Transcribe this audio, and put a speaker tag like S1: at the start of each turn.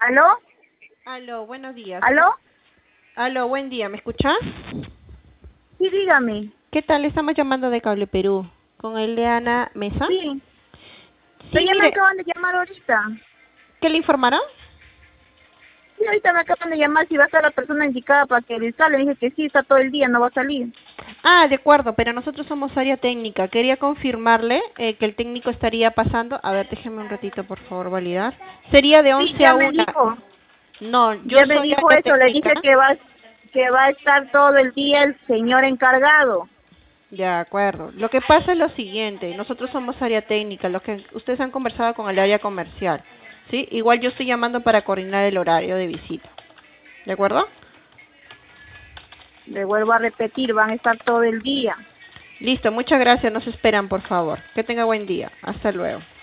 S1: ¿Aló?
S2: Aló, buenos días.
S1: ¿Aló?
S2: Aló, buen día, ¿me escuchas?
S1: Sí, dígame.
S2: ¿Qué tal? Estamos llamando de Cable Perú. ¿Con Eliana Mesa?
S1: Sí. Pero
S2: Sí,
S1: ya me
S2: mire,
S1: acaban de llamar ahorita.
S2: ¿qué le informaron?
S1: Sí, ahorita me acaban de llamar si va a estar la persona indicada para que le sale. Dije que sí, está todo el día, no va a salir.
S2: Ah, de acuerdo, pero nosotros somos área técnica. Quería confirmarle que el técnico estaría pasando. A ver, déjeme un ratito, por favor, validar. Sería de
S1: Sí,
S2: 11
S1: ya
S2: a
S1: me
S2: 1.
S1: dijo.
S2: No, yo
S1: Ya me
S2: soy
S1: dijo
S2: área
S1: eso. Le
S2: técnica.
S1: dije que va a estar todo el día el señor encargado.
S2: De acuerdo. Lo que pasa es lo siguiente, nosotros somos área técnica, lo que ustedes han conversado con el área comercial, ¿sí? Igual yo estoy llamando para coordinar el horario de visita, ¿de acuerdo?
S1: Le vuelvo a repetir, van a estar todo el día.
S2: Listo, muchas gracias, nos esperan por favor. Que tenga buen día, hasta luego.